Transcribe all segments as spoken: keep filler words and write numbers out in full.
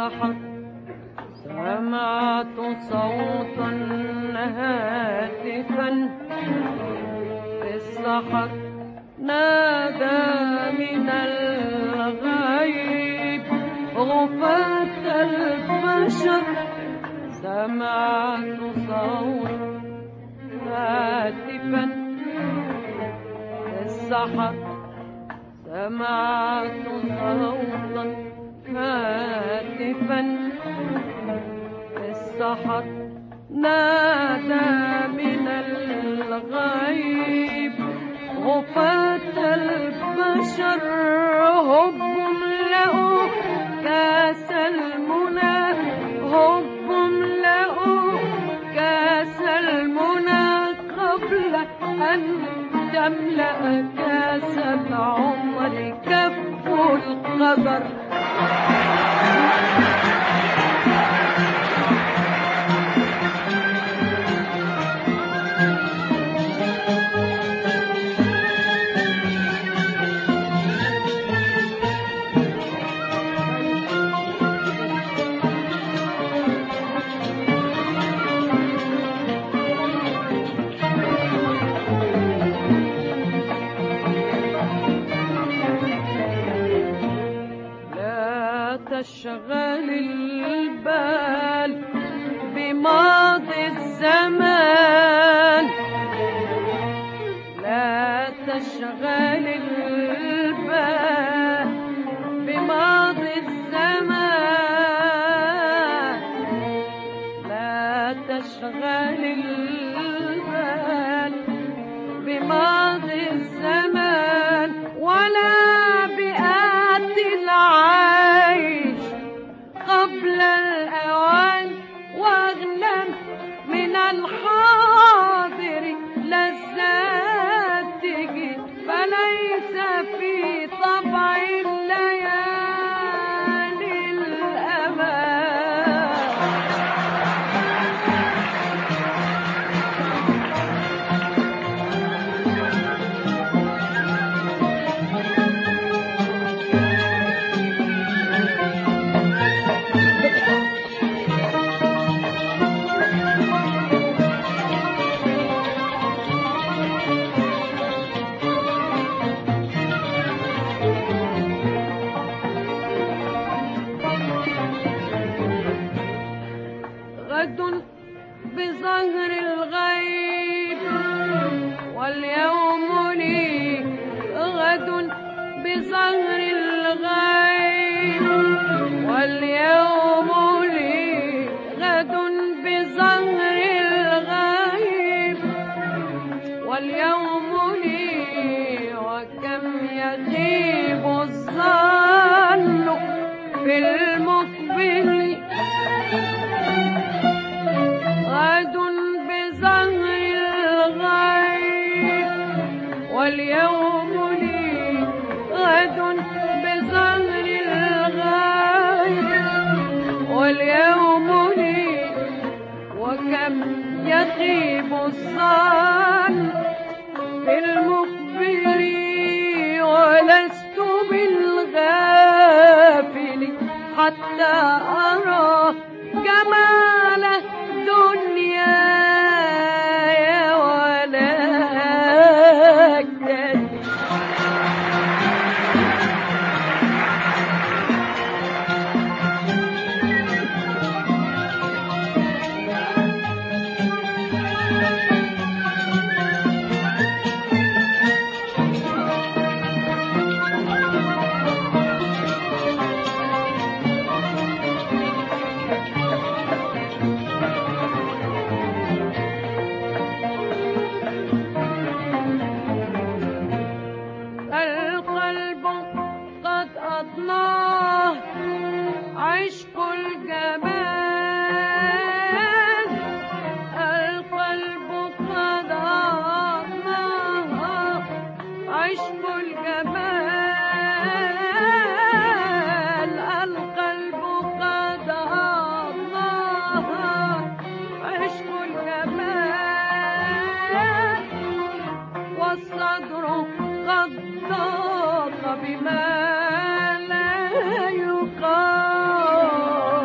السحر سمعت صوتا هاتفا في السحر نادى من الغيب غفاة البشر. سمعت صوتا هاتفا في السحر سمعت صوتا هاتفا في السحر نادى من الغيب غفاة البشر. هب املأوا كاس المنى هب املأوا كاس المنى قبل أن تملأ كاس العمر كف القدر. تشغل البال بماضي الزمان لا تشغل البال بماضي الزمان لا تشغل البال بماضي الزمان ولا بآتي العيش قبل الأوان. واغنم من الحاضر لذاته فليس في طبع الليالي الأمان. غد بظهر الغيب واليوم لي غد بظهر الغيب واليوم لي غد بظهر الغيب واليوم لي. وكم يغيب الظن في المقبل غد بظهر الغيب واليوم لي غد بظهر الغيب واليوم لي. وكم يغيب الظن في المقبل ولست بالغافل حتى أرى جمال الدنيا ولا أكتد. عشق الجمال القلب قد أطلاه عشق الجمال القلب قد أطلاه عشق الجمال والصدر قد ضاق بما لا يقال.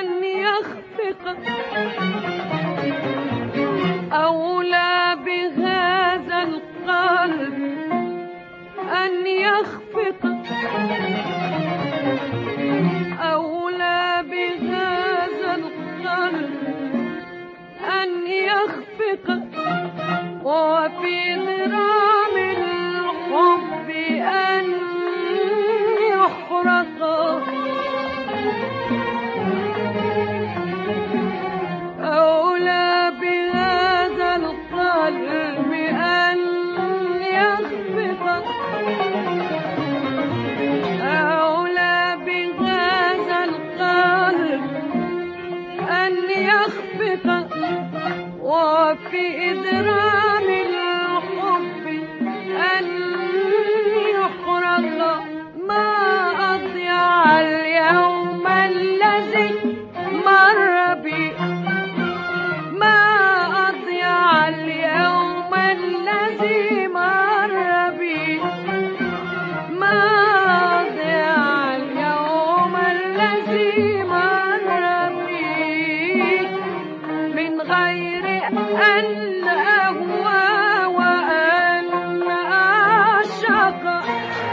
أن يخفق أولى بهذا القلب أن يخفق أولى بهذا القلب أن يخفق وفي ضرام الحب أن يحرق أولى بهذا القلب أن يخفق أولى بهذا القلب أن يخفق وفي إدرام الحب أن يحرق ما أضيع اليوم الذي مر بي ما أضيع اليوم الذي مر بي ما أضيع اليوم الذي مر بي من غير أن أهوى وأن أعشق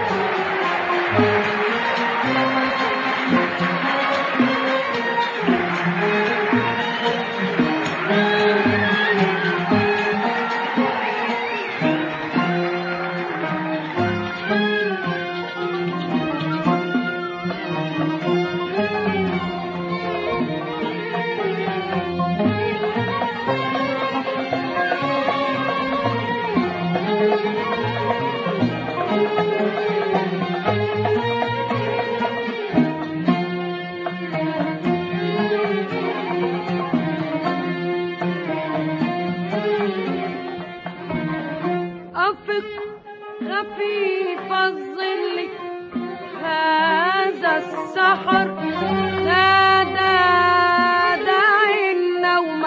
خفيف الظل هذا السحر نادى داعي النوم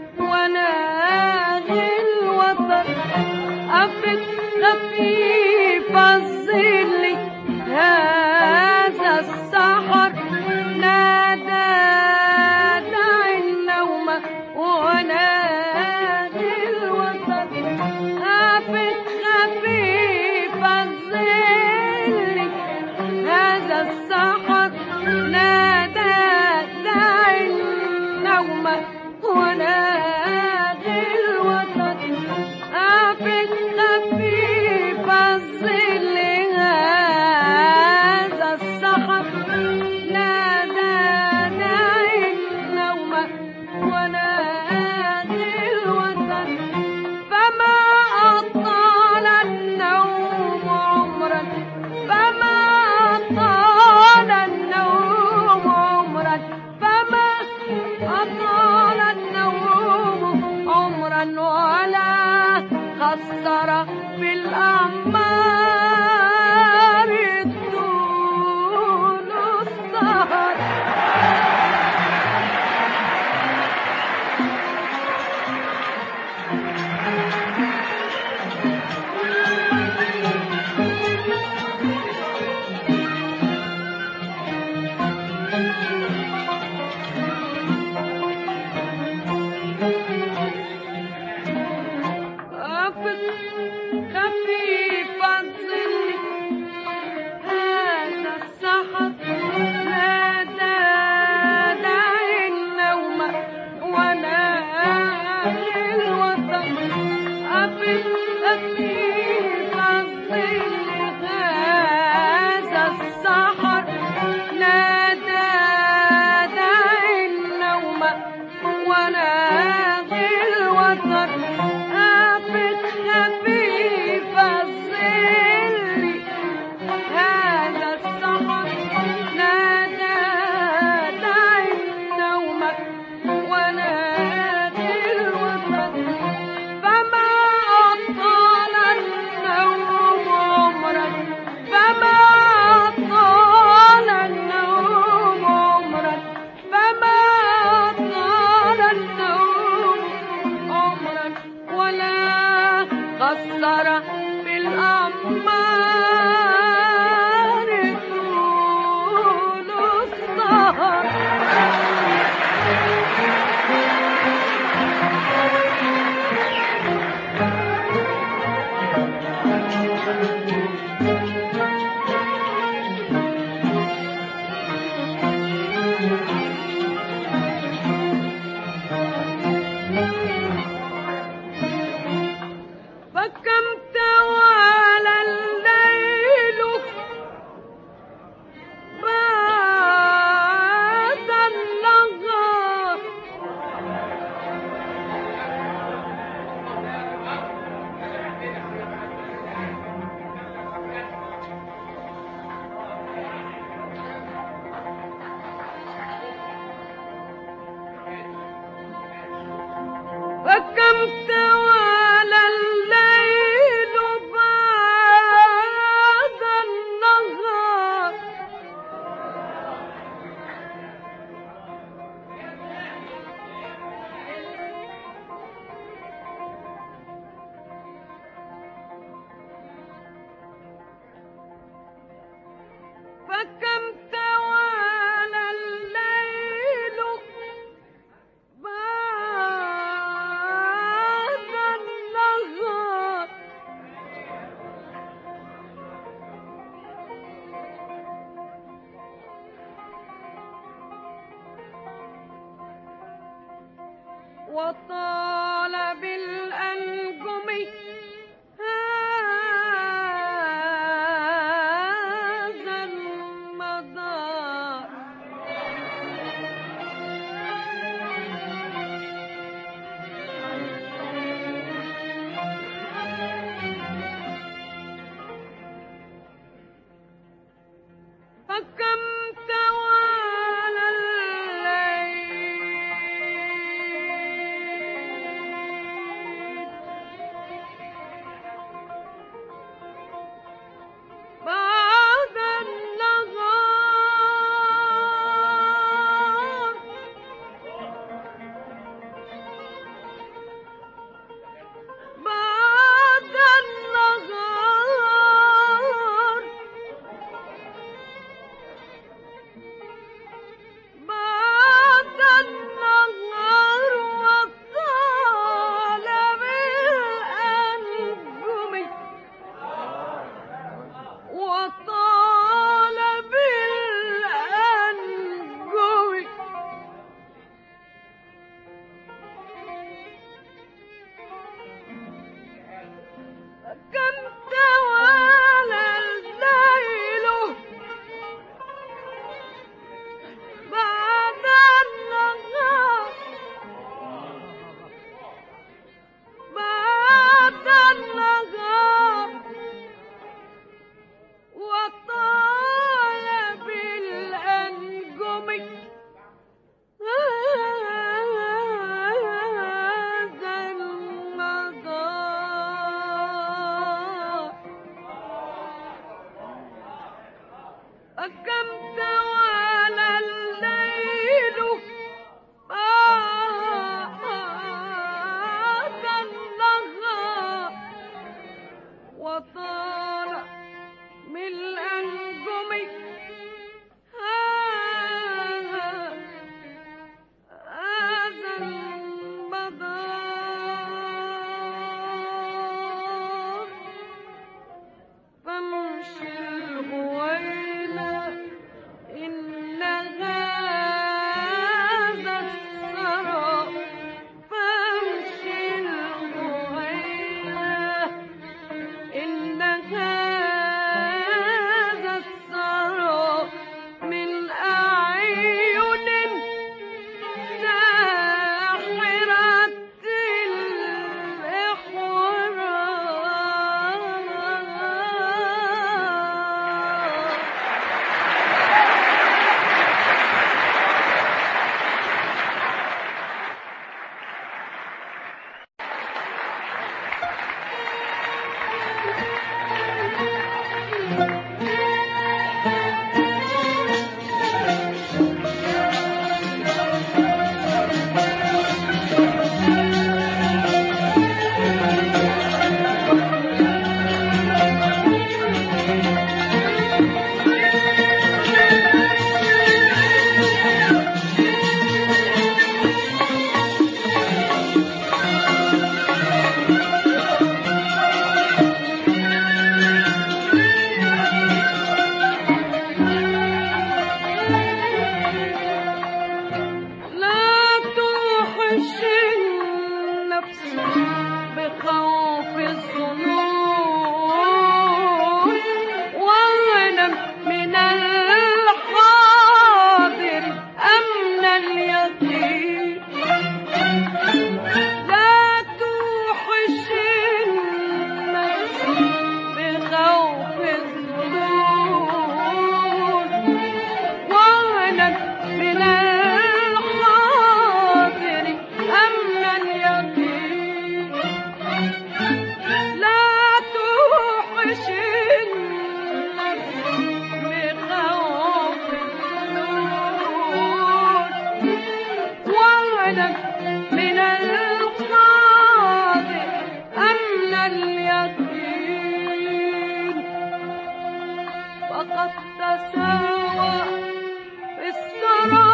وناغي الوطن أفق خفيف الظل هذا السحر نادى داعي النوم وناغي الوطن أفق خفيف الظل هذا السحر نادى داعي النوم وناغي الوطن أفق خفيف الظل هذا السحر نادى داعي النوم وناغي الوطن فما أطال النوم عمرا فما أطال النوم عمرا فما أطال النوم عمرا ولا خسر في الأعمار طول السهر خفيف الظل هذا السحر نادى داعي النوم وناغي الوطن أفق خفيف الظل هذا السحر نادى داعي النوم وناغي الوطن أفق خفيف الظل هذا السحر نادى داعي النوم وناغي الوطن فما أطال النوم عمرا فما أطال النوم عمرا فما أطال النوم عمرا ولا قصر في الأعمار طول السهر وطال بالأنجم هذا المدار. فكم توالى بعد النهار، بعد النهار، بعد النهار، وطال بالأنجم، وطال بالأنجم، كم توالى الليل بعد النهار، بعد النهار، وطال بالأنجم هذا المدار. كم توالى الليل بعد النهار، وطال من الأنجم هذا هذا المدار. فامشي الهوينة إن هذا الثرى، فامشي الهوينة إن هذا الثرى من أعين ساحرة بخوف الظنون، واغنم من الحاضر أمن اليقين. لا توحش النفس بخوف الظنون، واغنم من الحاضر أمن اليقين. وأنا من القاضي أمن اليقين. فقد تساوى في الثرى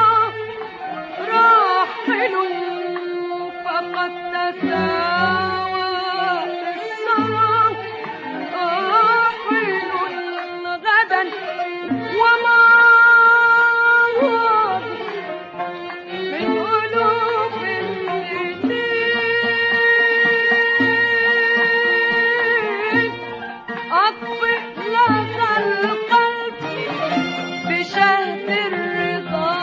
راحل، فقد تساوى في الثرى راحل غدا وما من ألوف الدين. أطفئ لظى القلب بشهد الرضا،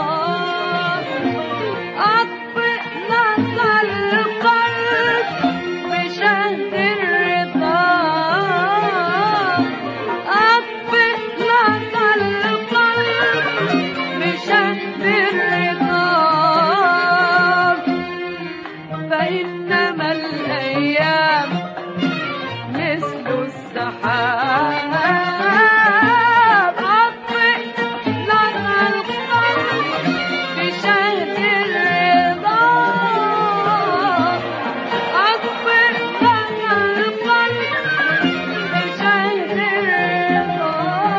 أطفئ لظى القلب بشهد الرضا، أطفئ لظى القلب بشهد الرضا. فإنما الأيام مثل السحاب، أطفئ لظى القلب بشهد الرضا، أطفئ لظى القلب بشهد الرضا،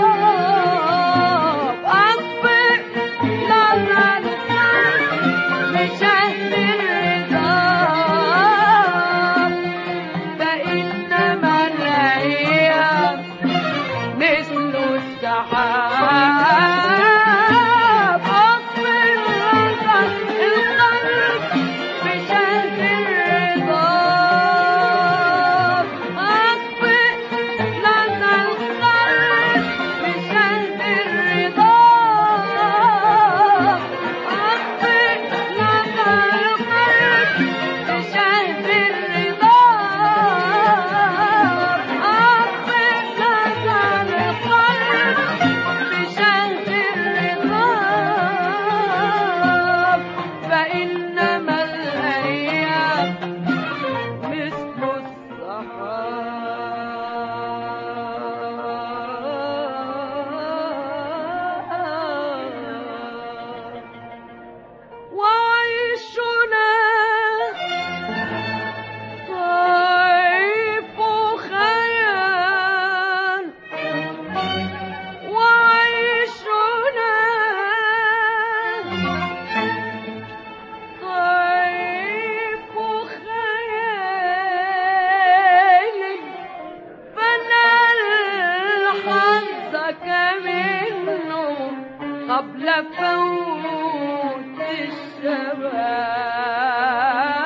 أطفئ لظى القلب بشهد الرضا. فإنما الأيام مثل السحاب، أطفئ لظى القلب بشهد الرضا، أطفئ لظى القلب بشهد الرضا، أطفئ لظى القلب بشهد الرضا، أطفئ لظى القلب بشهد الرضا. فإنما الأيام مثل السحاب. وعيشنا طيف خيال، وعيشنا طيف خيال، فنال حظك منه قبل فوت الشباب.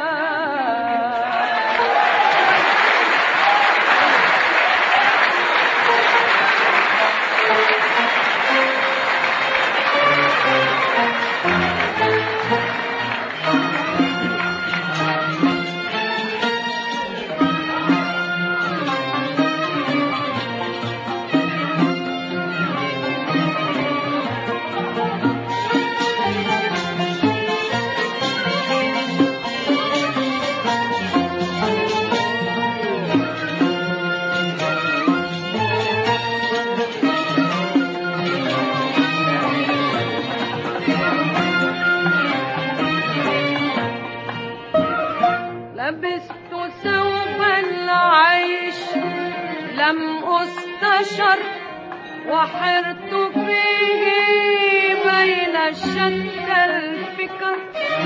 لبست ثوب العيش لم أستشر، وحرت فيه بين شتى الفكر.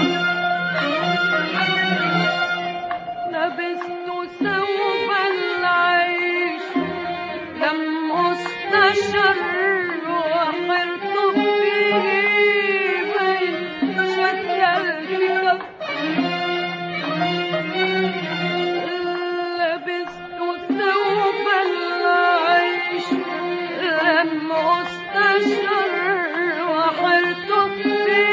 لبست ثوب العيش لم أستشر، وحرت فيه بين شتى الفكر. لبست ثوب العيش لم أستشر، وحرت فيه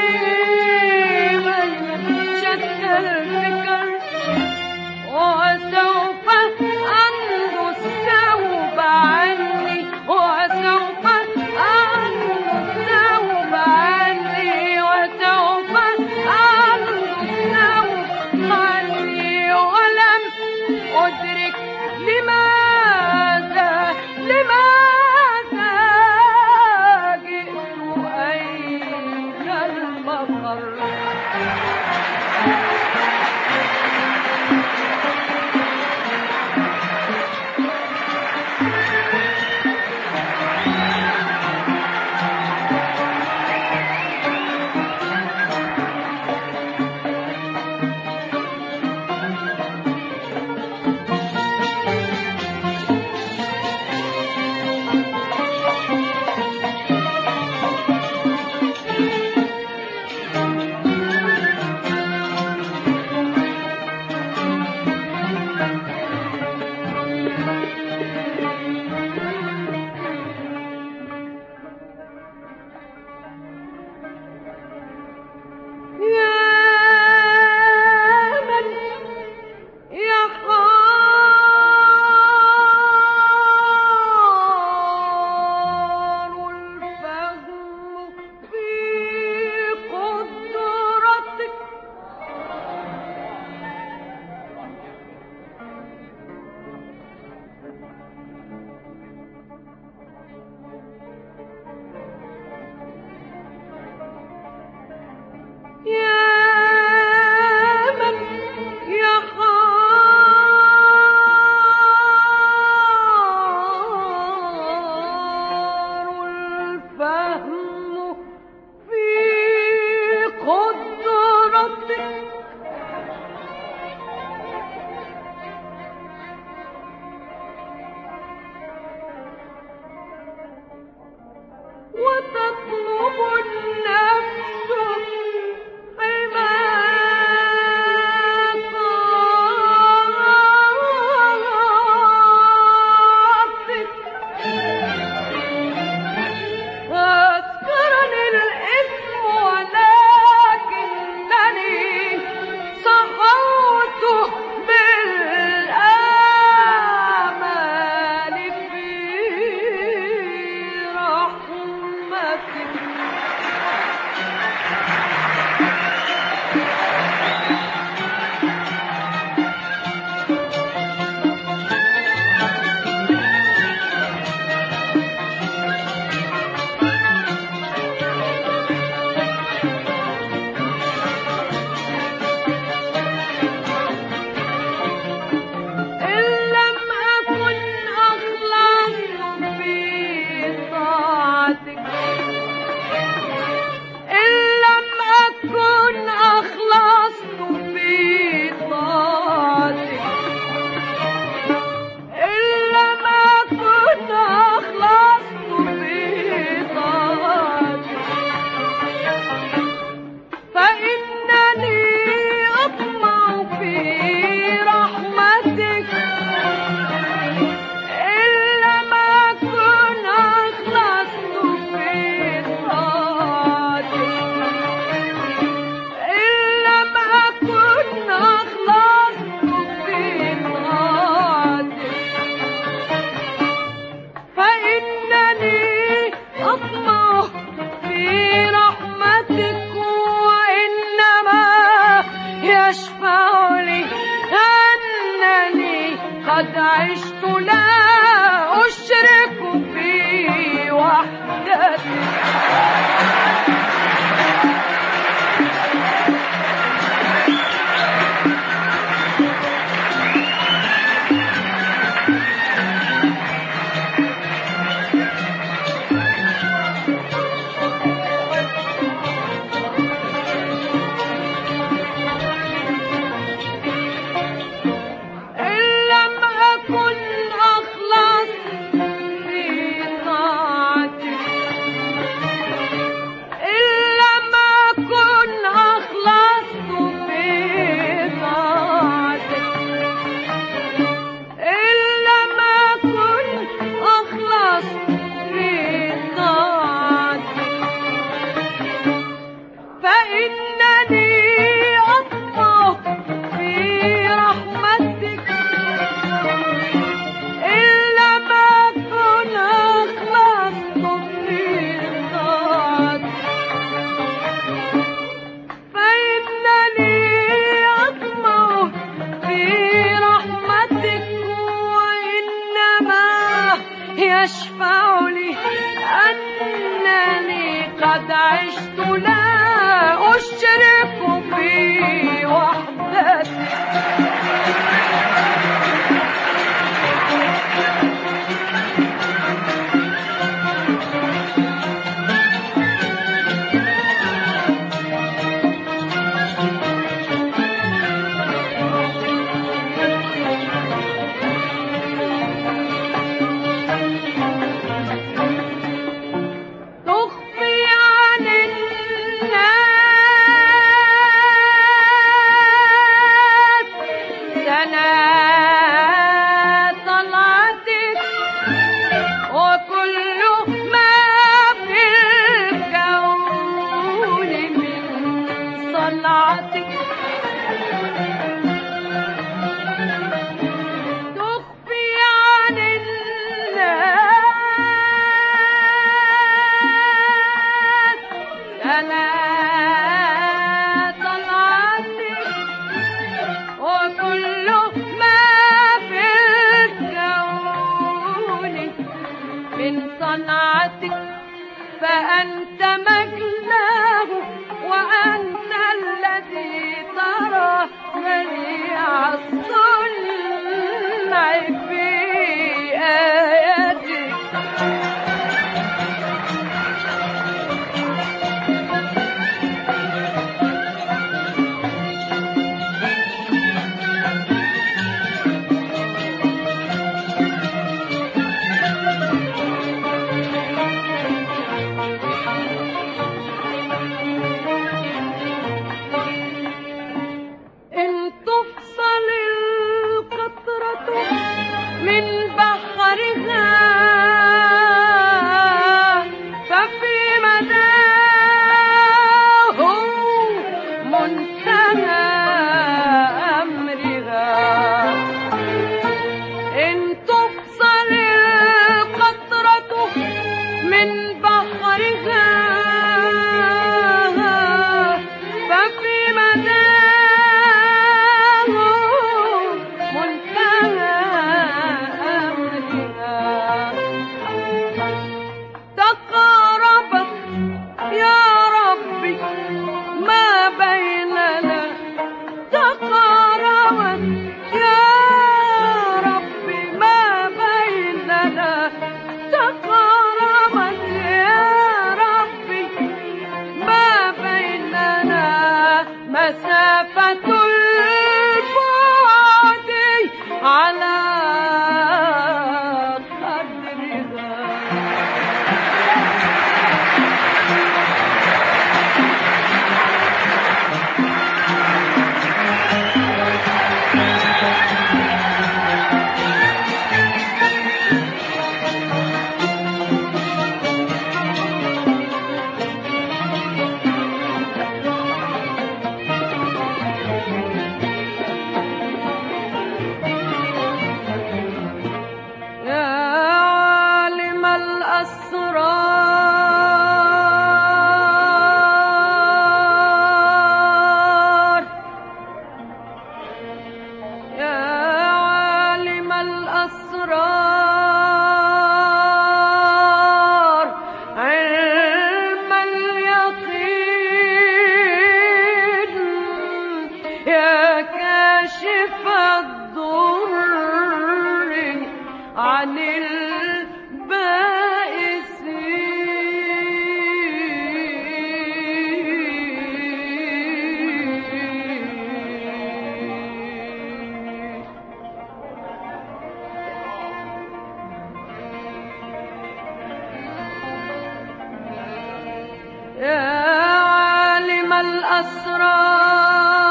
يشفع لي أنني قد عشت لا أشرك في وحدتي. يشفع لي أنني قد عشت لا أشرك في وحدتي. فأنت مجلاه وأنت الذي ترى بديع الصنع في آياتك. كاشف الضر عن البائسين. يا عالم الأسرار